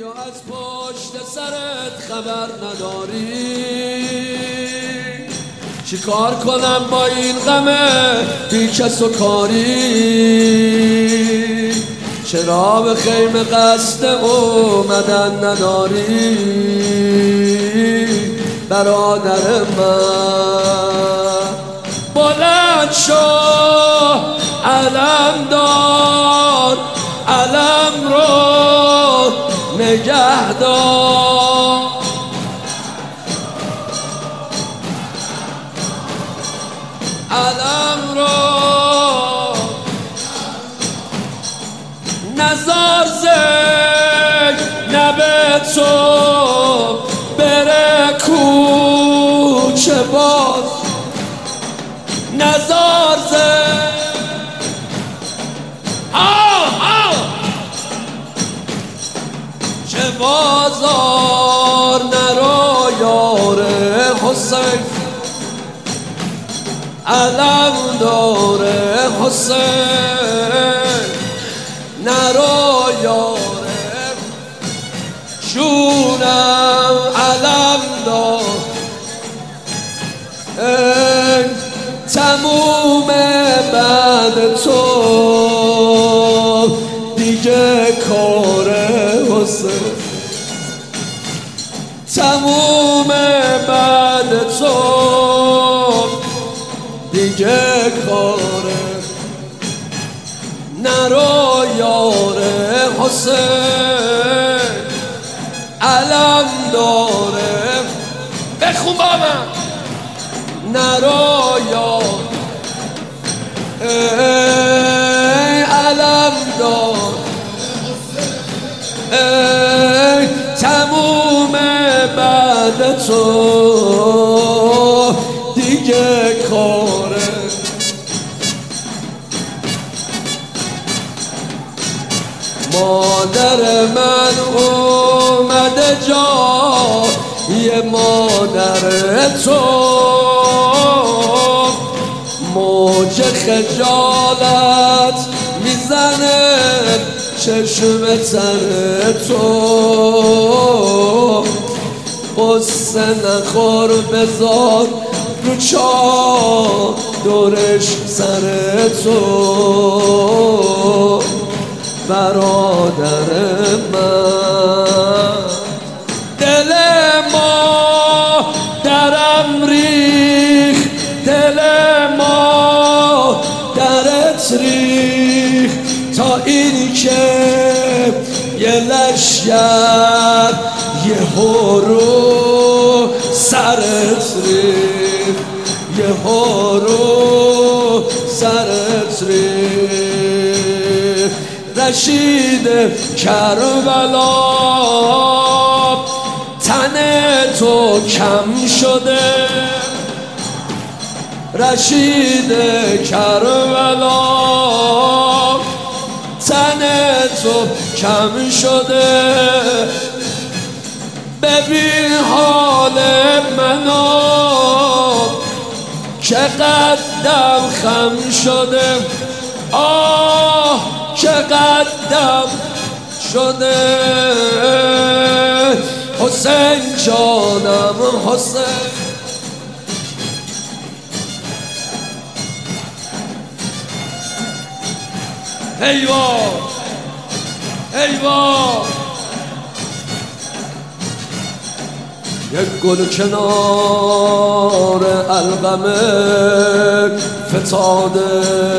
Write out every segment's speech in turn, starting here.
یا از پشت سرت خبر نداری؟ چی کار کنم با این غم بی کس و کاری؟ چرا به خیمه قصد اومدن نداری؟ برادر من بلند شو، علم دار، علم رو نگه دار. علم رو نزار زک نبه تو بره کوچه باز. نزار زک چه بازار نرو یار حسین، علم داره حسین. نرو یار شونم علم دار. تموم بعد تو دیگه کار حسین. تموم بعد تو دیگه کاره. نرو یار حسین، علم داره. بخون با من. نرو یار علم دار. تموم بعد تو دیگه کاره. مادر من اومده جای مادر تو، موج خجالت میزنه چشم تر تو. قصه نخور بذار رو چادرش سر تو. برادر من دل ما درم ریخ، دل ما درت ریخ، تا این که یه لشگر یه هورو سرت ریخ، یه هورو سرت ریخ. رشید کربلا تن تو کم شده. رشید کربلا تن تو کم شده. ببین حال منو چقدر خم شده. آه چقدر شده. حسین جانم حسین. ایوا ایوا یک گل کنار القمه فتاده،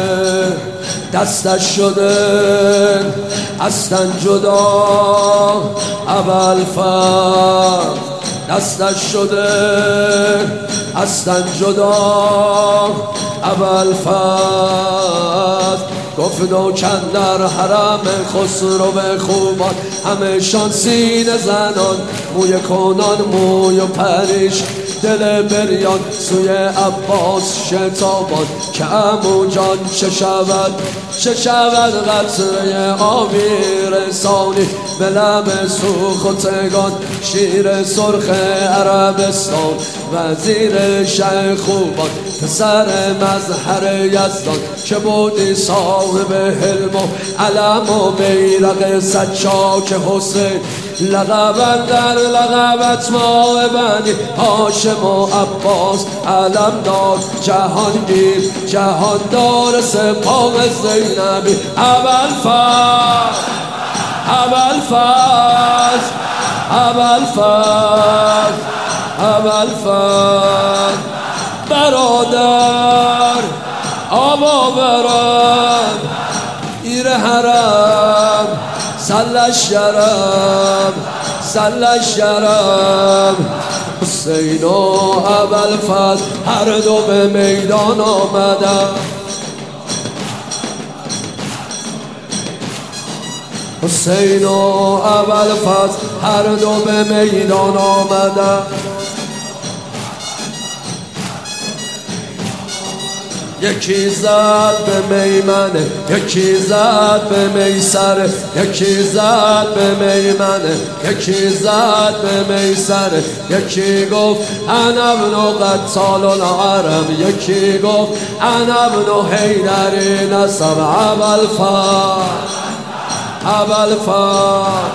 دستش شده از تن جدا. ابوالفضل دستش شده از تن جدا. ابوالفضل گفت نوکن در حرم خسرو به خوبان، همه شان سینه زنان، موی کنان موی و پریش، دل بریان سوی عباس شتابان. که عمو جان چه شود چه شود قطره آبی رسانی به لب سوختگان. شیر سرخ عربستان وزیر شه خوبان، پسر مظهر یزدان که بودی صاحب حلم و علم و بیرق سجاک حسین. لقب در لقبت ماه بنی هاشم و عباس علمدار جهانگیر جهاندار سپاه زینبی ابوالفضل ابوالفضل ابوالفضل ابوالفضل برادر آبا برم ایر حرم سلش شرم سلش شرم حسین و ابوالفضل هر دو به میدان آمدن حسین و ابوالفضل هر دو به میدان آمدن یکی زد به میمنه یکی زد به میسره یکی زد به میمنه یکی زد به میسره یکی گفت انا ابن قتال العرب یکی گفت انا ابن حیدر نسب ابوالفضل ابوالفضل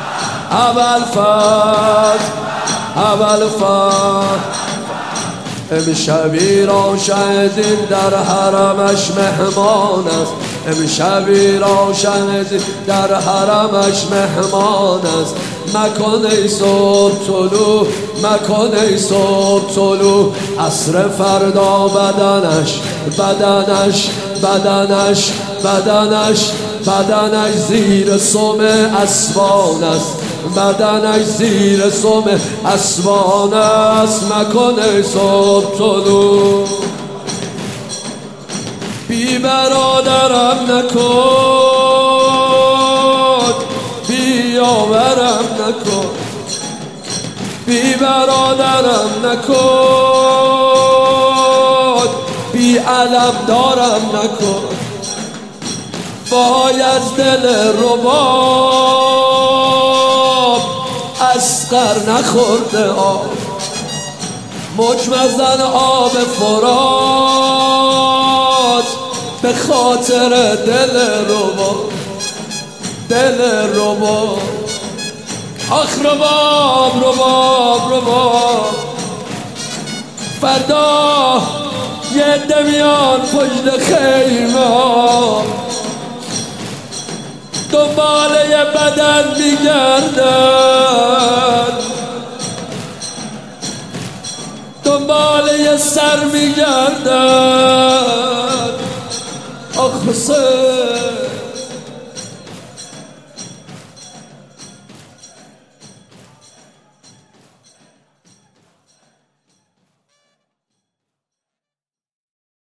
ابوالفضل ابوالفضل امشبی را شهدین در حرمش مهمان است امشبی را شهدین در حرمش مهمان است مکن ای صبح طلوع مکن ای صبح طلوع عصر فردا بدنش بدنش بدنش بدنش بدنش زیر سم اسوان است بدنش زیر سم اسوان است مکن ای صبح طلوع بی برادرم نکن بی یاورم نکن بی برادرم نکن بی علم دارم نکن وای از دل رباب اصغر نخورده آب مجمزن آب فرات به خاطر دل رباب دل رباب آخ رباب رباب رباب فردا یه عده میان پشت خیمه ها دنبال یه بدن میگردن دنبال یه سر میگردن آخ حسین